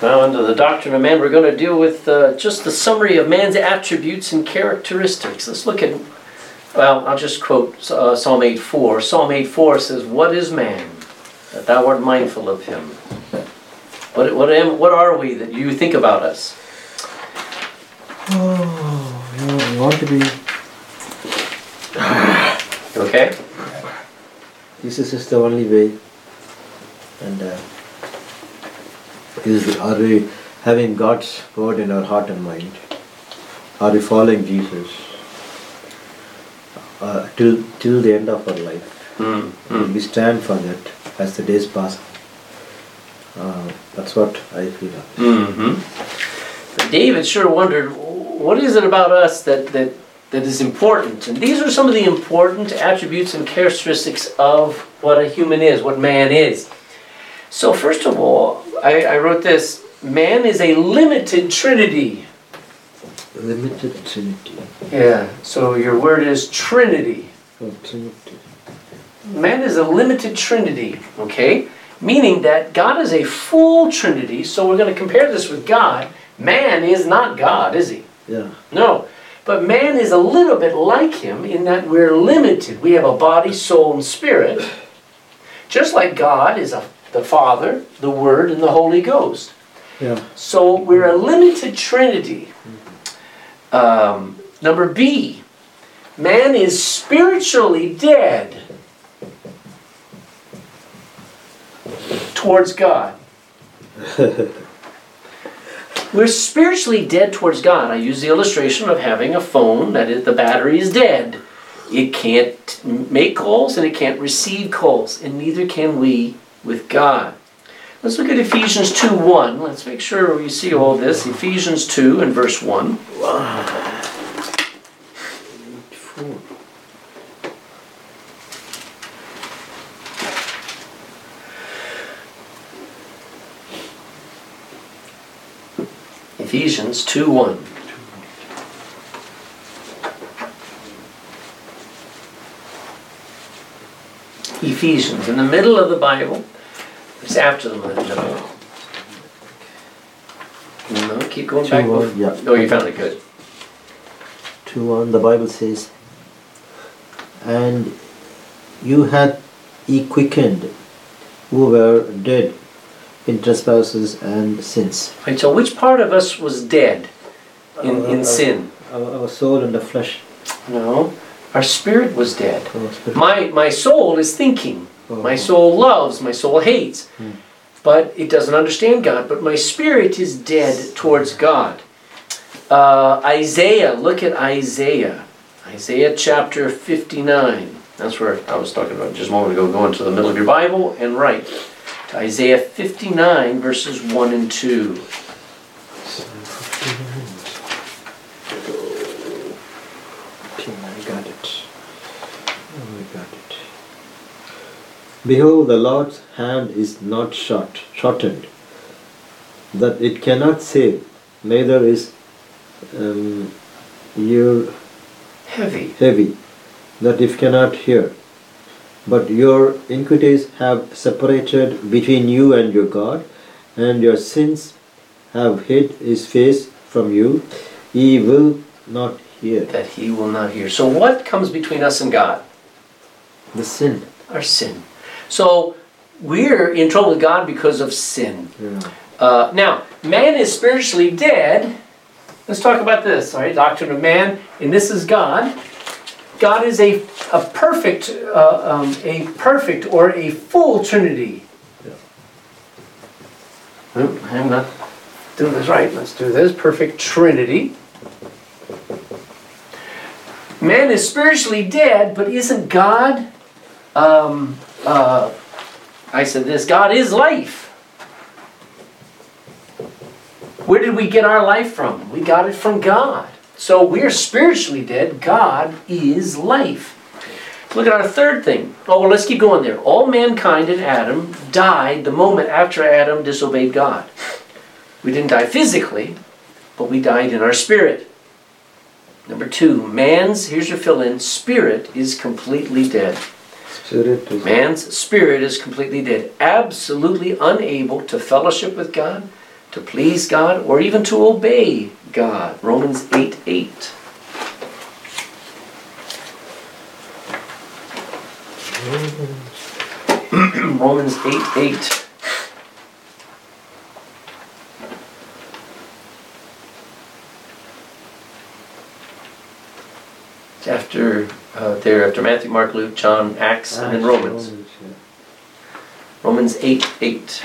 Now, under the doctrine of man, we're going to deal with just the summary of man's attributes and characteristics. Let's look at, well, I'll just quote Psalm 8:4. Psalm 8:4 says, "What is man, that thou art mindful of him?" What are we that you think about us? Oh, you want to be... Okay? Jesus is the only way. And are we having God's word in our heart and mind? Are we following Jesus till the end of our life? We stand for that as the days pass. That's what I feel. David sure wondered, what is it about us that is important? And these are some of the important attributes and characteristics of what a human is, what man is. So first of all, I wrote this: man is a limited trinity. Limited trinity. Yeah, so your word is trinity. Oh, trinity. Man is a limited trinity, okay? Meaning that God is a full trinity, so we're going to compare this with God. Man is not God, is he? Yeah. No. But man is a little bit like him in that we're limited. We have a body, soul, and spirit. Just like God is the Father, the Word, and the Holy Ghost. Yeah. So we're a limited trinity. Number B, man is spiritually dead towards God. We're spiritually dead towards God. I use the illustration of having a phone that is, the battery is dead. It can't make calls and it can't receive calls, and neither can we with God. Let's look at Ephesians 2:1. Let's make sure we see all this. Ephesians 2 and verse 1. Ephesians 2:1. Ephesians, in the middle of the Bible. It's after the middle. No, keep going back. Yeah. Oh, you found it, good. 2:1, the Bible says, "And you had ye quickened, who were dead in trespasses and sins." Right, so which part of us was dead in sin? Our soul and the flesh. No, our spirit was dead. Our spirit. My soul is thinking. My soul loves, my soul hates. But it doesn't understand God. But my spirit is dead towards God. Isaiah, look at Isaiah. Isaiah chapter 59. That's where I was talking about just a moment ago. Go into the middle of your Bible and write. To Isaiah 59 verses 1 and 2. "Behold, the Lord's hand is not shortened, that it cannot save, neither is ear heavy, that it cannot hear. But your iniquities have separated between you and your God, and your sins have hid his face from you. He will not hear." That he will not hear. So what comes between us and God? The sin. Our sin. So we're in trouble with God because of sin. Yeah. Now, man is spiritually dead. Let's talk about this. All right, doctrine of man, and this is God. God is a perfect or a full Trinity. Yeah. I'm not doing this right. Let's do this. Perfect Trinity. Man is spiritually dead, but isn't God? I said this, God is life. Where did we get our life from? We got it from God. So we're spiritually dead. God is life. Look at our third thing. Oh, well, let's keep going there. All mankind in Adam died the moment after Adam disobeyed God. We didn't die physically, but we died in our spirit. Number 2, man's, here's your fill-in, spirit is completely dead. Man's spirit is completely dead. Absolutely unable to fellowship with God, to please God or even to obey God. Romans 8:8. Romans 8:8. After Matthew, Mark, Luke, John, Acts, and then Romans. Romans 8:8.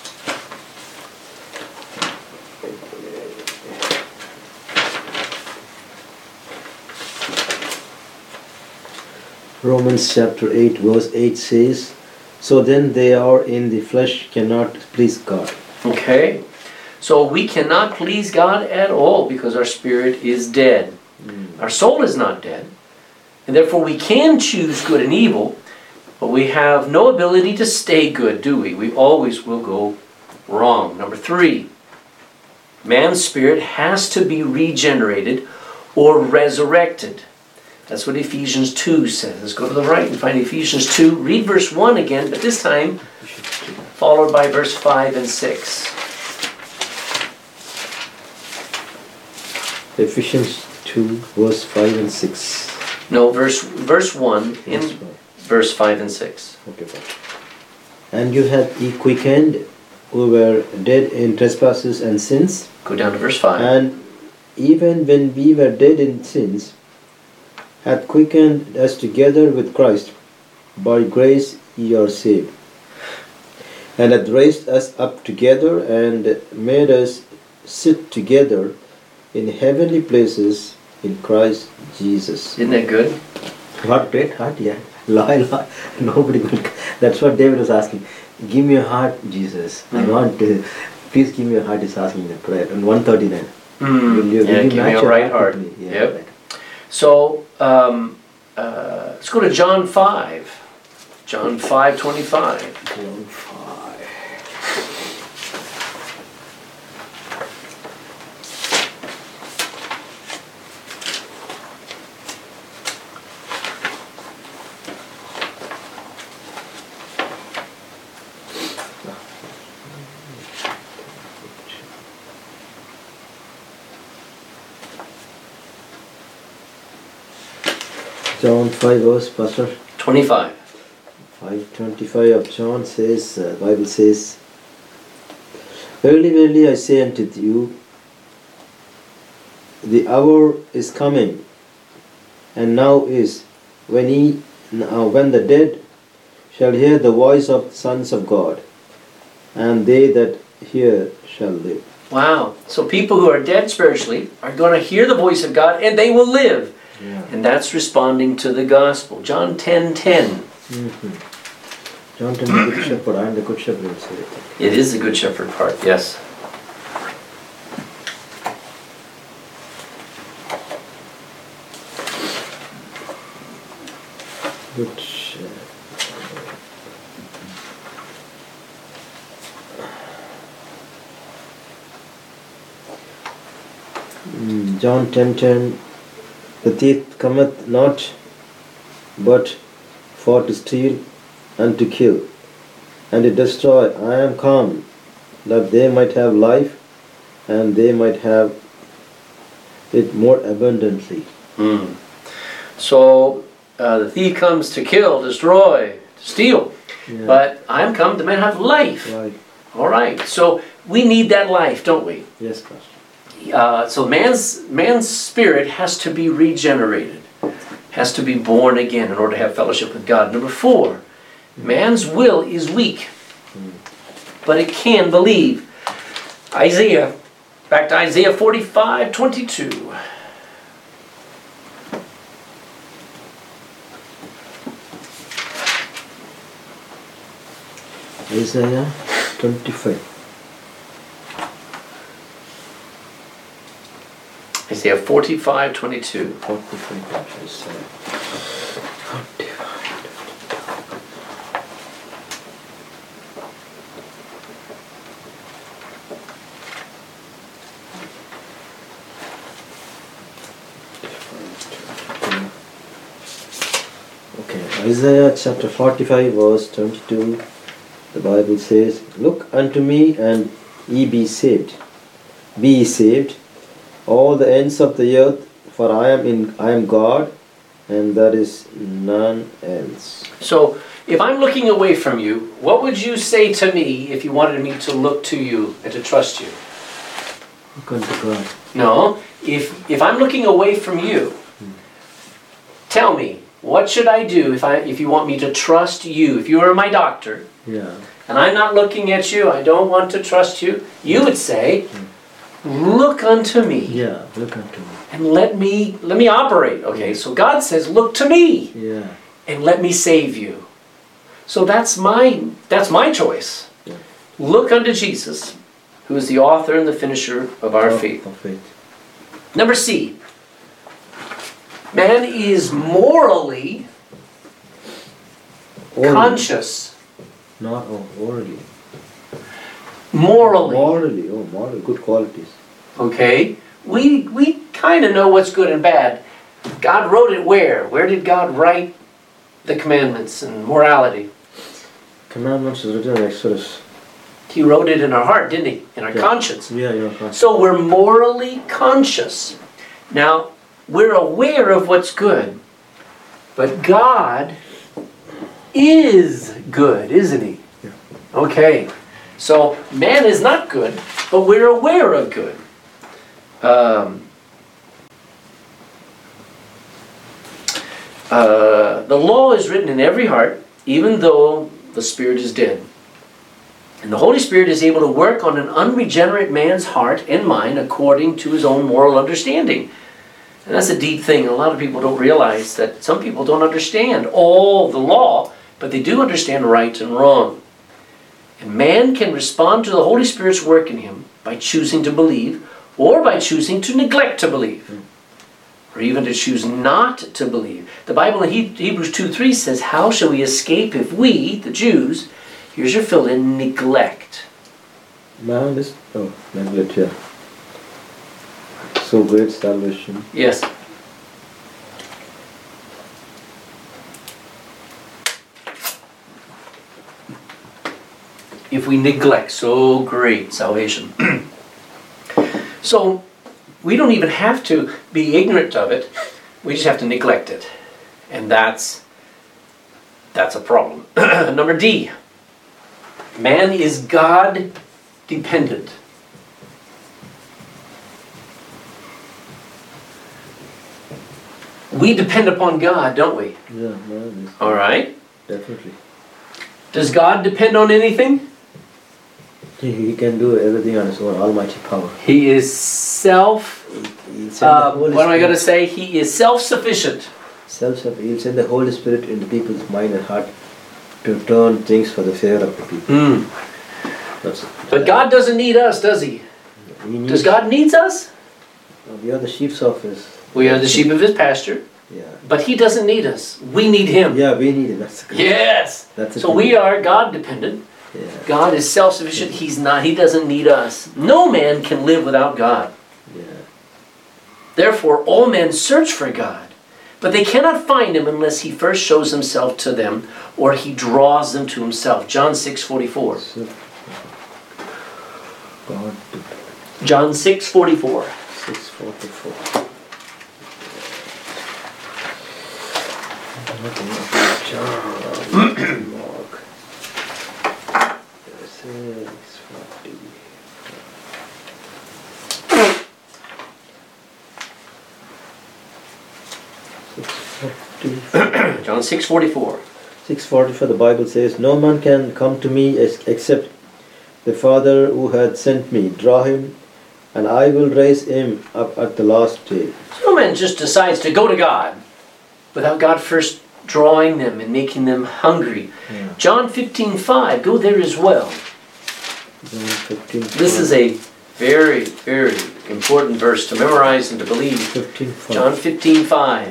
Romans chapter 8 verse 8 says, so then they are in the flesh cannot please God. Okay. So we cannot please God at all because our spirit is dead. Our soul is not dead. And therefore we can choose good and evil, but we have no ability to stay good, do we? We always will go wrong. Number 3, man's spirit has to be regenerated or resurrected. That's what Ephesians 2 says. Let's go to the right and find Ephesians 2. Read verse 1 again, but this time followed by verse 5 and 6. Ephesians 2 verse 5 and 6. No, verse 1 in verse 5 and 6. Okay, fine. And you have ye quickened who were dead in trespasses and sins. Go down to verse 5. And even when we were dead in sins, hath quickened us together with Christ. By grace ye are saved. And hath raised us up together and made us sit together in heavenly places in Christ Jesus. Isn't that good? What great heart, yeah. Lie. Nobody will. That's what David was asking. Give me a heart, Jesus. I want to. Please give me a heart. He's asking in the prayer. And 139. Will you give me a right heart. Yeah, yep. Right. So let's go to John 5. John 5:25. John 5. John 5 verse, Pastor? 25. 5:25 of John says, Bible says, verily, verily, I say unto you, the hour is coming, and now is, when the dead shall hear the voice of the sons of God, and they that hear shall live. Wow. So people who are dead spiritually are going to hear the voice of God and they will live. Yeah. And that's responding to the gospel. John 10:10. John 10, the good shepherd. I am the good shepherd. It is the good shepherd part, yes. Good shepherd. John 10:10. The thief cometh not but for to steal and to kill and to destroy. I am come that they might have life and they might have it more abundantly. So the thief comes to kill, destroy, to steal. Yeah. But I'm come that man have life. Right. All right. So we need that life, don't we? Yes, Pastor. So man's spirit has to be regenerated, has to be born again in order to have fellowship with God. Number 4, man's will is weak, but it can believe. Back to Isaiah 45:22. Isaiah 25. Isaiah 45:22. 45. Okay, Isaiah chapter 45 verse 22. The Bible says, look unto me and ye be saved, be ye saved, all the ends of the earth, for I am God, and there is none else. So, if I'm looking away from you, what would you say to me if you wanted me to look to you and to trust you? Look unto God. No, if I'm looking away from you, tell me, what should I do if you want me to trust you? If you were my doctor, Yeah. and I'm not looking at you, I don't want to trust you, you would say, look unto me. Yeah, look unto me. And let me operate. Okay, so God says, look to me. Yeah. And let me save you. So that's my choice. Yeah. Look unto Jesus, who is the author and the finisher of our faith. Of faith. Number C. Man is morally conscious. Not orally. Morally. Morally, moral, good qualities. Okay? We kind of know what's good and bad. God wrote it where? Where did God write the commandments and morality? Commandments is written in Exodus. He wrote it in our heart, didn't he? In our conscience. Yeah, your conscience. So we're morally conscious. Now, we're aware of what's good, but God is good, isn't he? Yeah. Okay. So man is not good, but we're aware of good. The law is written in every heart, even though the spirit is dead. And the Holy Spirit is able to work on an unregenerate man's heart and mind according to his own moral understanding. And that's a deep thing. A lot of people don't realize that some people don't understand all the law, but they do understand right and wrong. And man can respond to the Holy Spirit's work in him by choosing to believe, or by choosing to neglect to believe, or even to choose not to believe. The Bible in Hebrews 2:3 says, how shall we escape if we, the Jews, here's your fill-in, neglect? Man is, neglect, yeah. So great salvation. Yes. If we neglect so great salvation. So we don't even have to be ignorant of it. We just have to neglect it. And that's a problem. Number D. Man is God dependent. We depend upon God, don't we? Yeah, man is. All right. Definitely. Does God depend on anything? He can do everything on his own almighty power. He is what am I going to say? He is self-sufficient. He'll send the Holy Spirit into people's mind and heart to turn things for the favor of the people. But God doesn't need us, does he? Does God need us? We are the sheep of his. We are the sheep of his pasture. Yeah. But he doesn't need us. We need him. Yeah, we need him. That's good. Yes. So we are God dependent. Yeah. God is self-sufficient. He's not. He doesn't need us. No man can live without God. Yeah. Therefore, all men search for God, but they cannot find him unless he first shows himself to them or he draws them to himself. John 6:44. God. John 6:44. 6:44. Mark. 6:40. John 6:44. 6:44. The Bible says, "No man can come to me except the Father who hath sent me draw him, and I will raise him up at the last day." No man just decides to go to God without God first drawing them and making them hungry. Yeah. John 15:5. Go there as well. John 15:5. This is a very, very important verse to memorize and to believe. 15:5. John 15:5.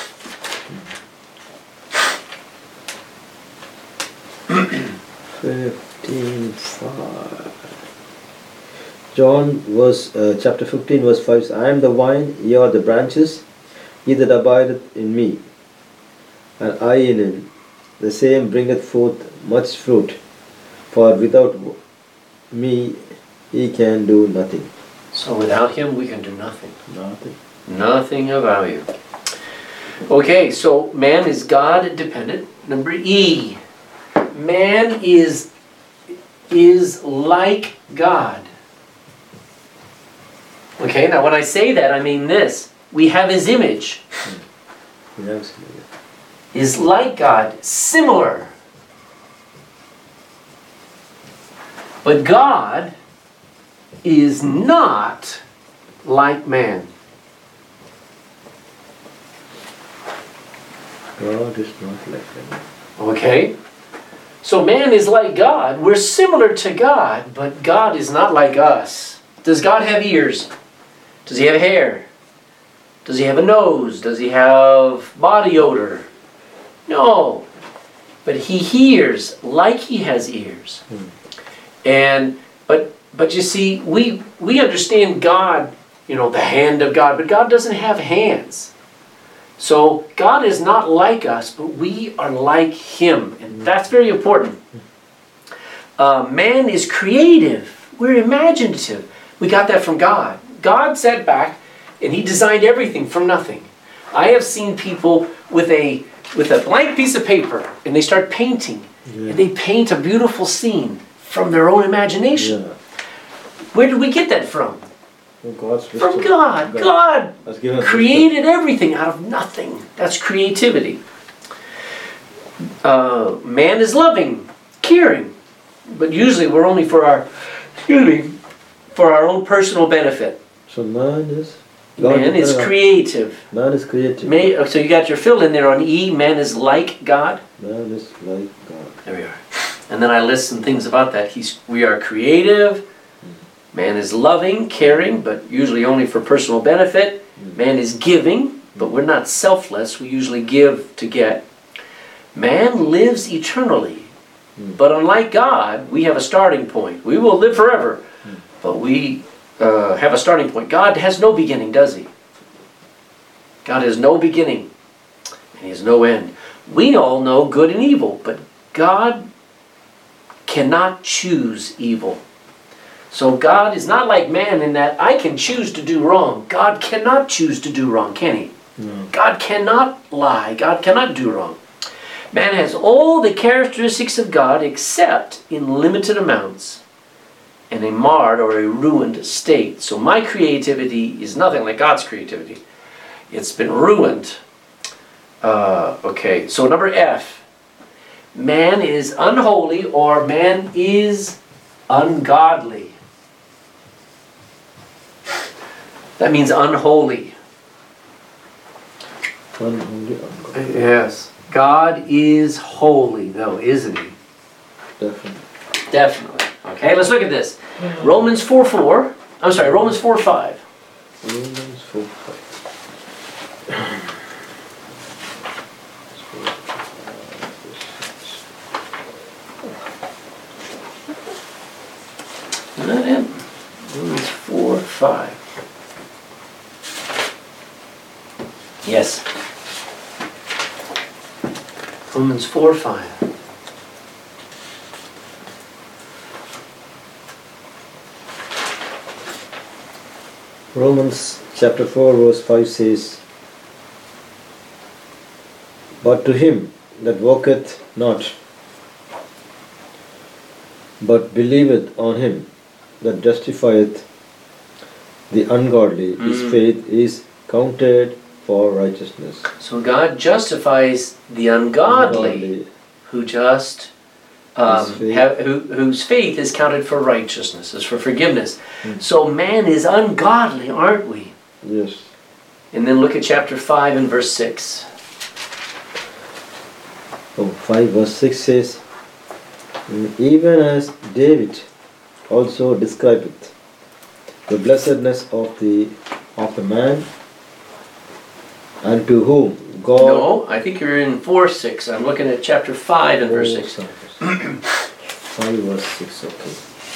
John chapter 15 verse 5 says, "I am the vine, ye are the branches, he that abideth in me, and I in him, the same bringeth forth much fruit, for without me he can do nothing." So without Him, we can do nothing. Nothing. Nothing of value. Okay, so man is God dependent. Number E, man is like God. Okay, now when I say that, I mean this. We have His image. Yes. Is like God, similar. But God is not like man. God is not like man. Okay? So man is like God. We're similar to God, but God is not like us. Does God have ears? Does He have hair? Does He have a nose? Does He have body odor? No. But He hears like He has ears. And but you see, we understand God, you know, the hand of God, but God doesn't have hands. So God is not like us, but we are like Him. And that's very important. Man is creative. We're imaginative. We got that from God. God sat back and He designed everything from nothing. I have seen people with a blank piece of paper and they start painting. And they paint a beautiful scene from their own imagination. Yeah. Where did we get that from? God's From wisdom. God. God has given us created everything out of nothing. That's creativity. Man is loving, caring, but usually we're only for our own personal benefit. So man is creative. Man is creative. So you got your fill in there on E. Man is like God. Man is like God. There we are. And then I list some things about that. We are creative. Man is loving, caring, but usually only for personal benefit. Man is giving, but we're not selfless. We usually give to get. Man lives eternally. But unlike God, we have a starting point. We will live forever. But we have a starting point. God has no beginning, does He? God has no beginning. And He has no end. We all know good and evil, but God cannot choose evil. So God is not like man in that I can choose to do wrong. God cannot choose to do wrong, can He? No. God cannot lie. God cannot do wrong. Man has all the characteristics of God except in limited amounts and a marred or a ruined state. So my creativity is nothing like God's creativity. It's been ruined. Okay, so number F. Man is unholy or man is ungodly. That means unholy. Unholy, ungodly. Yes. God is holy though, isn't He? Definitely. Definitely. Okay, let's look at this. Romans 4:4. I'm sorry, Romans 4:5. Romans 4:5. Isn't that it? Romans 4:5. Yes. Romans 4:5. Romans chapter 4 verse 5 says, But to him that walketh not, but believeth on him that justifieth the ungodly, his faith is counted for righteousness. So God justifies the ungodly who just whose faith is counted for righteousness, is for forgiveness. So man is ungodly, aren't we? Yes. And then look at chapter 5 and verse 6. 5 verse 6 says, Even as David also describeth the blessedness of the man, and to whom God... No, I think you're in 4:6. I'm looking at chapter 5 and verse 6. 5 verse 6, okay.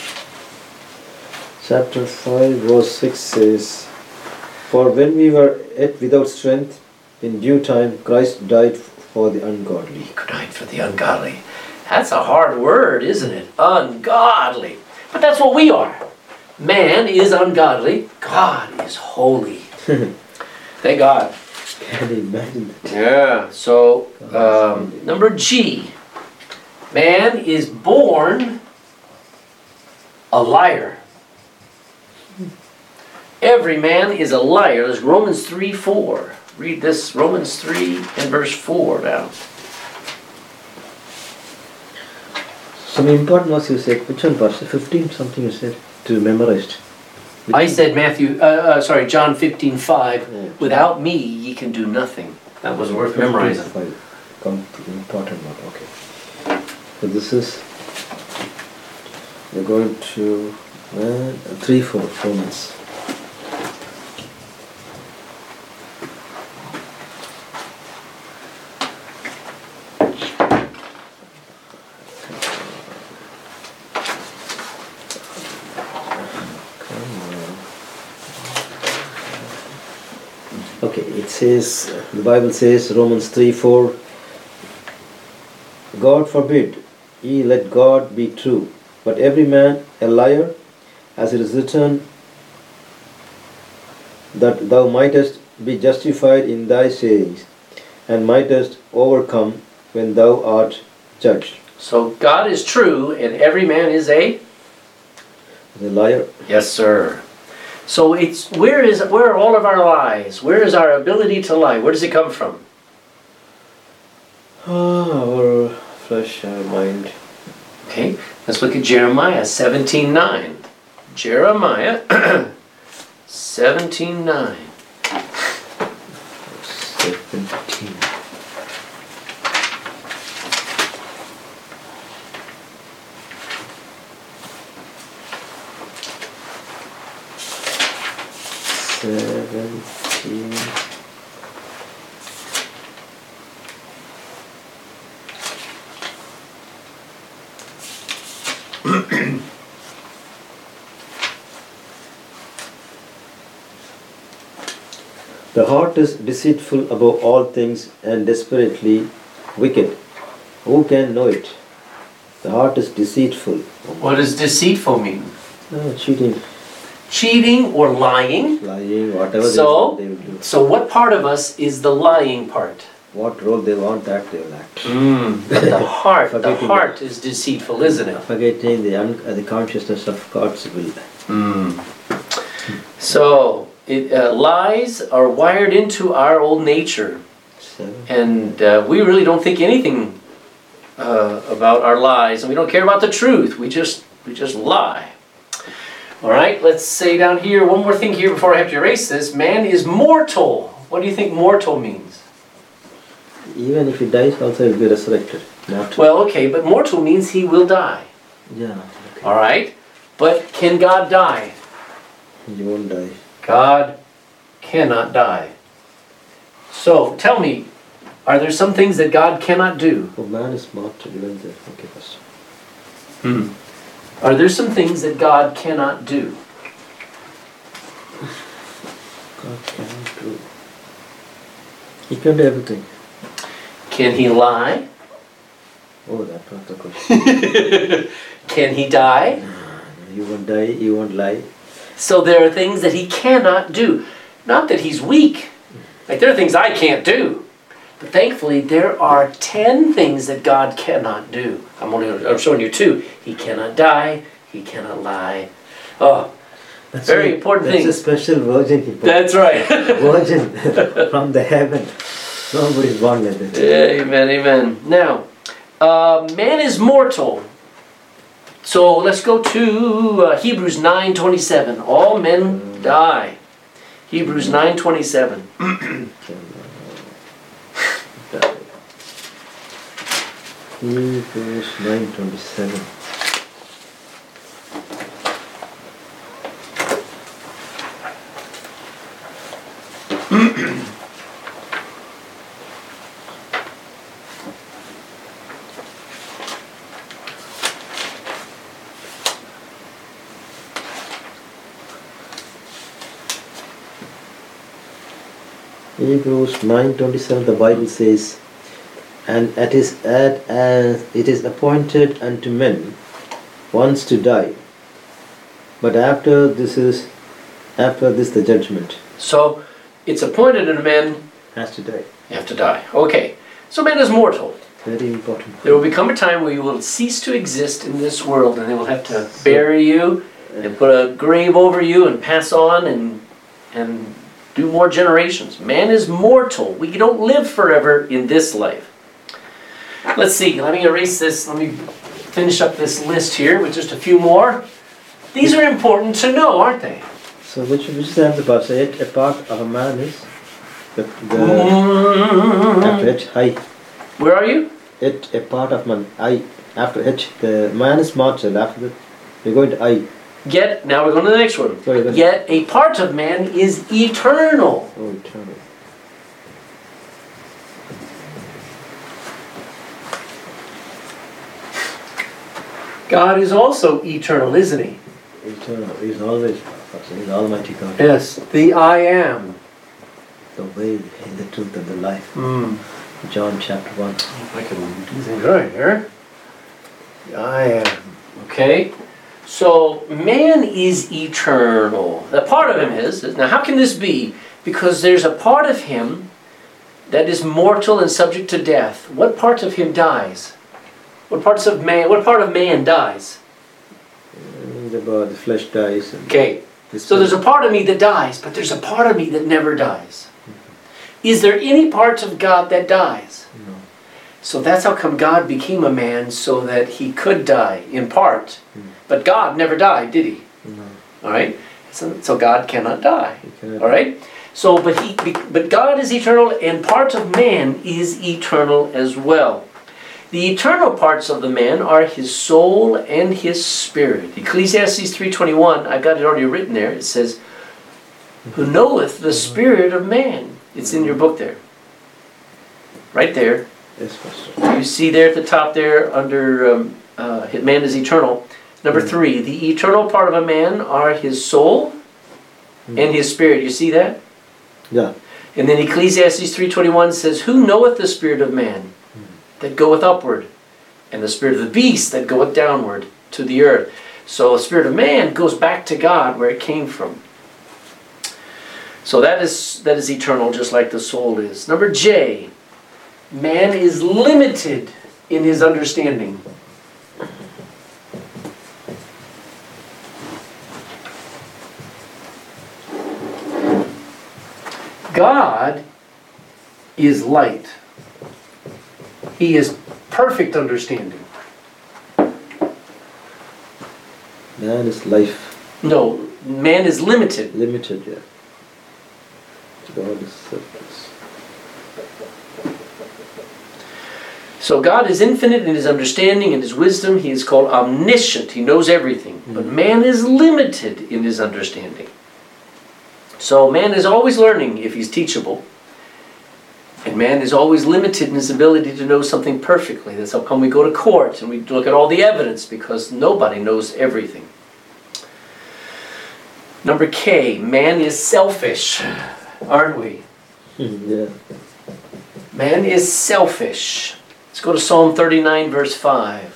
Chapter 5 verse 6 says, For when we were yet without strength, in due time Christ died for the ungodly. He died for the ungodly. That's a hard word, isn't it? Ungodly. But that's what we are. Man is ungodly. God is holy. Thank God. Can you imagine that? Yeah. So, number G. Man is born a liar. Every man is a liar. There's Romans 3:4. Read this, Romans 3 and verse 4 now. Some important was you said, which one, Pastor? 15 something you said to memorize. I said John 15:5. Yeah. Without me, ye can do nothing. That was worth memorizing. Important one, okay. So this is, we're going to 3-4 Romans. Okay, it says, the Bible says, Romans 3:4, God forbid, ye let God be true, but every man a liar, as it is written, that thou mightest be justified in thy sayings, and mightest overcome when thou art judged. So God is true, and every man is a? The liar. Yes, sir. So it's where are all of our lies? Where is our ability to lie? Where does it come from? Our flesh, our mind. Okay, let's look at Jeremiah 17:9. Jeremiah 17:9. 17. The heart is deceitful above all things and desperately wicked. Who can know it? The heart is deceitful. What does deceitful mean? Cheating. Cheating or lying. Lying, whatever So, they will do. So what part of us is the lying part? What role they want to act, they will act. But the heart Forgetting is deceitful, isn't it? Forgetting the consciousness of God's will. So, lies are wired into our old nature. And we really don't think anything about our lies, and we don't care about the truth. We just lie. All right, let's say down here, one more thing here before I have to erase this. Man is mortal. What do you think mortal means? Even if he dies, also he will be resurrected. Mortal. Well, okay, but mortal means he will die. Yeah. Okay. All right, but can God die? He won't die. God cannot die. So, tell me, are there some things that God cannot do? Oh, man is mortal, even there. Okay, Pastor. Are there some things that God cannot do? God cannot do. He can do everything. Can he lie? Oh, that was the question. Can he die? He won't die, he won't lie. So there are things that he cannot do. Not that he's weak. Like there are things I can't do. But thankfully there are 10 things that God cannot do. I'm showing you 2. He cannot die. He cannot lie. Oh, that's very important things. That's a special virgin. That's right. Virgin from the heaven. Nobody's born like that. Amen, amen. Now, man is mortal. So let's go to Hebrews 9:27. All men die. Hebrews 9:27. Hebrews 9:27. Hebrews 9:27, the Bible says, and it is appointed unto men once to die, But after this the judgment So it's appointed that a man has to die. have to die. Okay. So man is mortal. Very important. There will become a time where you will cease to exist in this world, and they will have to bury you and put a grave over you and pass on and do more generations. Man is mortal. We don't live forever in this life. Let's see. Let me erase this. Let me finish up this list here with just a few more. These are important to know, aren't they? So which is the part? So yet a part of a man is after H, I. Where are you? Yet a part of man, I. After H, the man is mortal. After that, we're going to I. Now we're going to the next one. Yet a part of man is eternal. Oh, eternal. God is also eternal, isn't he? Eternal. He's always He's Almighty God. Yes, the I am. The way, the truth, and the life. John chapter 1. If I can do things right here. The I am. Okay. So man is eternal. A part of him is. Now how can this be? Because there's a part of him that is mortal and subject to death. What part of him dies? What part of man dies? The flesh dies. Okay. So there's a part of me that dies, but there's a part of me that never dies. Is there any part of God that dies? No. So that's how come God became a man, so that he could die in part. But God never died, did he? No. All right. So God cannot die. Cannot. All right. So but God is eternal, and part of man is eternal as well. The eternal parts of the man are his soul and his spirit. Ecclesiastes 3:21, I've got it already written there. It says, "Who knoweth the spirit of man?" It's in your book there. Right there. Yes, Pastor. You see there at the top there under man is eternal. Number 3, the eternal part of a man are his soul and his spirit. You see that? Yeah. And then Ecclesiastes 3:21 says, "Who knoweth the spirit of man that goeth upward, and the spirit of the beast that goeth downward to the earth?" So the spirit of man goes back to God where it came from. So that is eternal, just like the soul is. Number J, man is limited in his understanding. God is light. He is perfect understanding. Man is life. No, man is limited. Limited, yeah. God is surplus. So God is infinite in his understanding and his wisdom. He is called omniscient. He knows everything. But man is limited in his understanding. So man is always learning if he's teachable. And man is always limited in his ability to know something perfectly. That's how come we go to court and we look at all the evidence, because nobody knows everything. Number K, man is selfish, aren't we? Yeah. Man is selfish. Let's go to Psalm 39, verse 5.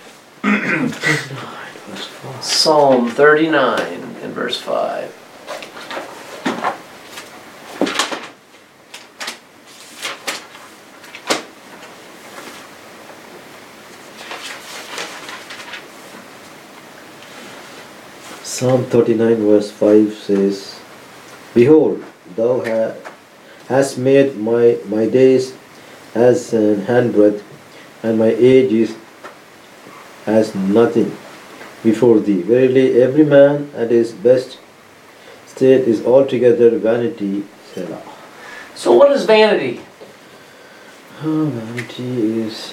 Psalm 39 and verse 5. Psalm 39 verse 5 says, "Behold, thou hast made my days as an handbreadth, and my age is as nothing before thee. Verily, every man at his best state is altogether vanity." Selah. So what is vanity? Vanity is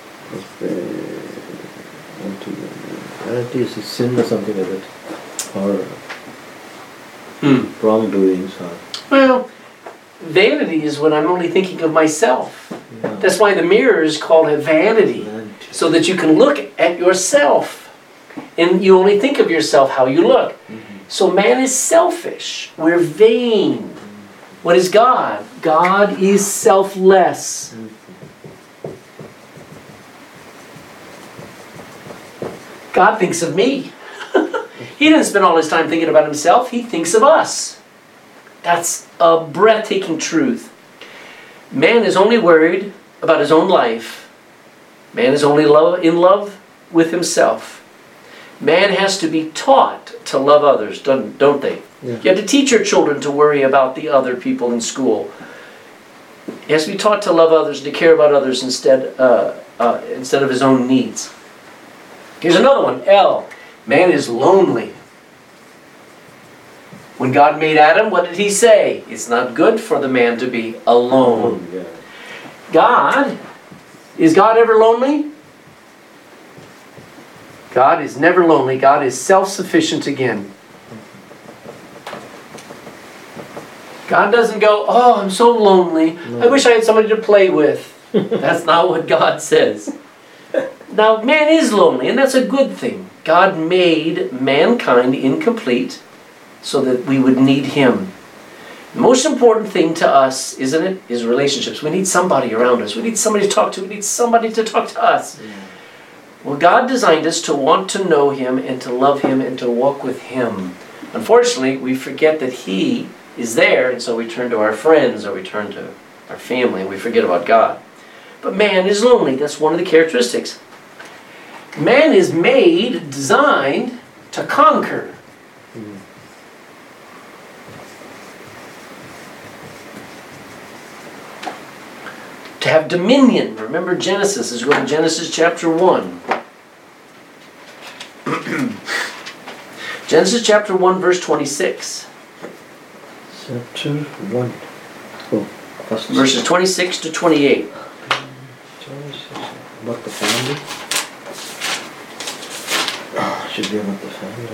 vanity is a sin or something like that, or wrongdoings. Well, vanity is when I'm only thinking of myself. Yeah. That's why the mirror is called a vanity, so that you can look at yourself, and you only think of yourself how you look. So man is selfish. We're vain. What is God? God is selfless. God thinks of me. He didn't spend all his time thinking about himself. He thinks of us. That's a breathtaking truth. Man is only worried about his own life. Man is only in love with himself. Man has to be taught to love others, don't they? Yeah. You have to teach your children to worry about the other people in school. He has to be taught to love others, to care about others instead of his own needs. Here's another one, L. Man is lonely. When God made Adam, what did he say? It's not good for the man to be alone. Yeah. Is God ever lonely? God is never lonely. God is self-sufficient again. God doesn't go, oh, I'm so lonely. No. I wish I had somebody to play with. That's not what God says. Now, man is lonely, and that's a good thing. God made mankind incomplete so that we would need Him. The most important thing to us, isn't it, is relationships. We need somebody around us. We need somebody to talk to. We need somebody to talk to us. Yeah. Well, God designed us to want to know Him and to love Him and to walk with Him. Unfortunately, we forget that He is there, and so we turn to our friends or we turn to our family and we forget about God. But man is lonely. That's one of the characteristics. Man is made, designed to conquer. To have dominion. Remember Genesis. Let's go to Genesis chapter 1. Genesis chapter 1 verse 26. Chapter 1. Oh, first. Verses 26 to 28. About the family. Should be about the family.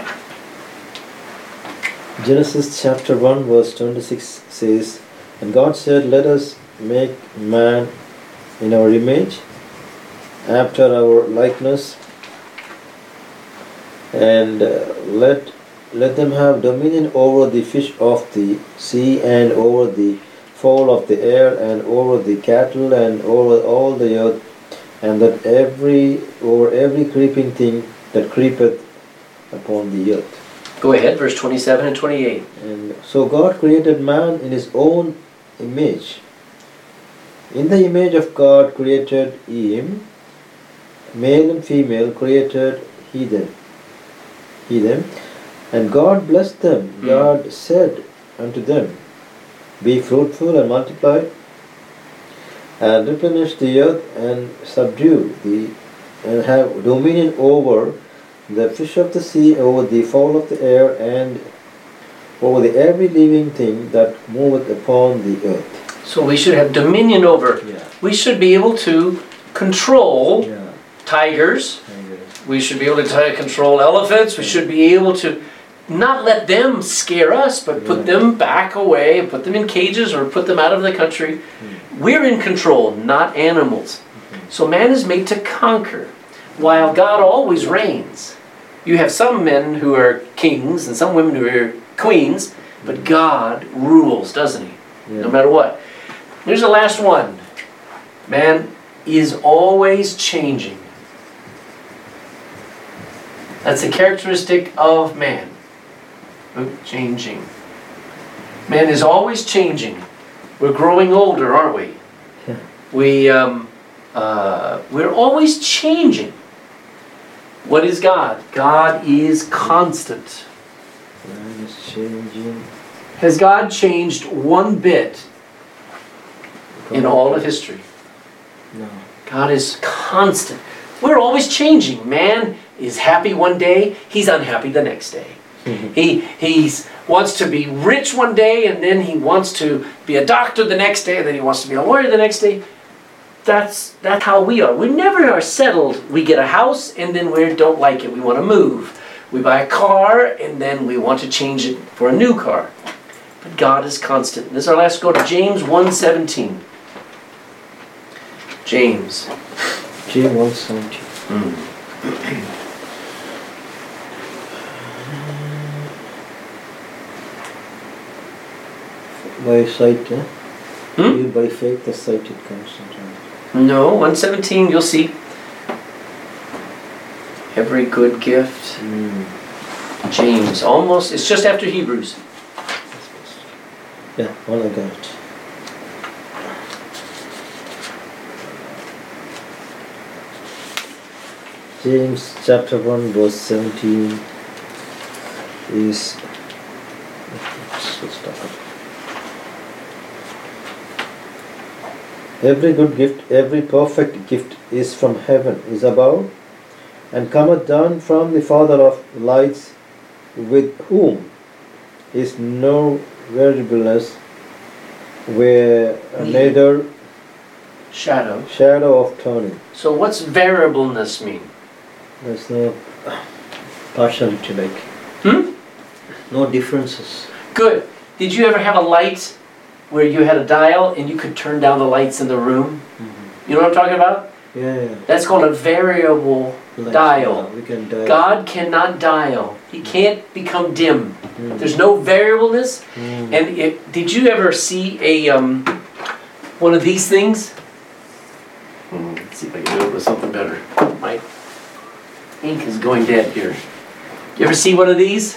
Genesis chapter 1 verse 26 says, And God said, Let us make man in our image, after our likeness, and let them have dominion over the fish of the sea, and over the fowl of the air, and over the cattle, and over all the earth, and that over every creeping thing that creepeth upon the earth. Go ahead, verse 27 and 28. And so God created man in His own image. In the image of God created Him, male and female created He them. And God blessed them. God said unto them, Be fruitful and multiply, and replenish the earth, and subdue and have dominion over the fish of the sea, over the fowl of the air, and over every living thing that moveth upon the earth. So we should have dominion over. Yeah. We should be able to control Yeah. tigers. We should be able to control elephants. We should be able to not let them scare us, but put them back away and put them in cages or put them out of the country. We're in control, not animals. So man is made to conquer, while God always reigns. You have some men who are kings and some women who are queens, but God rules, doesn't He? Yeah. No matter what. Here's the last one. Man is always changing. That's a characteristic of man. Changing. Man is always changing. We're growing older, aren't we? Yeah. We're always changing. What is God? God is constant. Man is changing. Has God changed one bit in all of history? No. God is constant. We're always changing. Man is happy one day, he's unhappy the next day. He wants to be rich one day, and then he wants to be a doctor the next day, and then he wants to be a lawyer the next day. That's how we are. We never are settled. We get a house, and then we don't like it. We want to move. We buy a car, and then we want to change it for a new car. But God is constant. This is our last. Go to James 1:17. James. James 1:17. By sight, by faith, the sight it comes sometimes. No, 1:17, you'll see. Every good gift James, almost, it's just after Hebrews. Yeah, all I got it. James chapter 1 verse 17 is every good gift, every perfect gift is from heaven, is above, and cometh down from the Father of lights, with whom is no variableness, where neither shadow of turning. So what's variableness mean? There's no partiality, like no differences. Good. Did you ever have a light where you had a dial and you could turn down the lights in the room? Mm-hmm. You know what I'm talking about? Yeah. That's called a variable dial. We can dial. God cannot dial. He can't become dim. There's no variableness. And did you ever see a one of these things? Let's see if I can do it with something better. My ink is going dead here. You ever see one of these?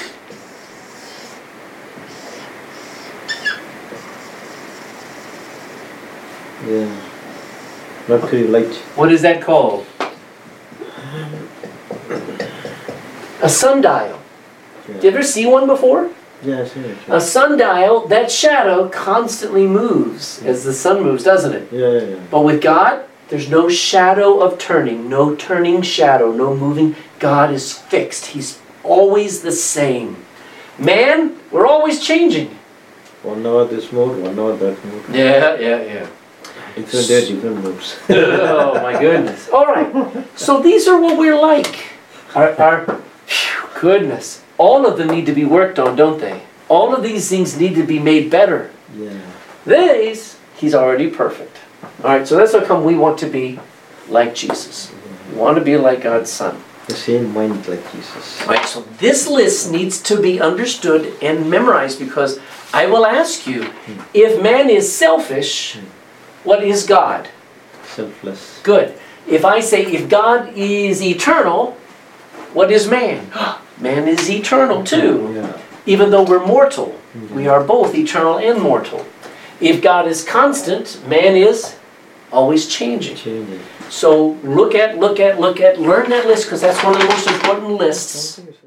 Yeah. Mercury light. What is that called? A sundial. Yeah. Did you ever see one before? Yeah, I see it. A sundial, that shadow constantly moves as the sun moves, doesn't it? Yeah. But with God, there's no shadow of turning, no turning shadow, no moving. God is fixed. He's always the same. Man, we're always changing. 1 hour this mode, 1 hour that mode. Yeah. Different day, different modes. Oh my goodness. All right. So these are what we're like. Goodness. All of them need to be worked on, don't they? All of these things need to be made better. Yeah. These, he's already perfect. All right, so that's how come we want to be like Jesus. We want to be like God's Son. The same mind like Jesus. All right, so this list needs to be understood and memorized, because I will ask you, if man is selfish, what is God? Selfless. Good. If I say, if God is eternal, what is man? Man is eternal too. Yeah. Even though we're mortal, we are both eternal and mortal. If God is constant, man is always changing. So look at, learn that list, because that's one of the most important lists.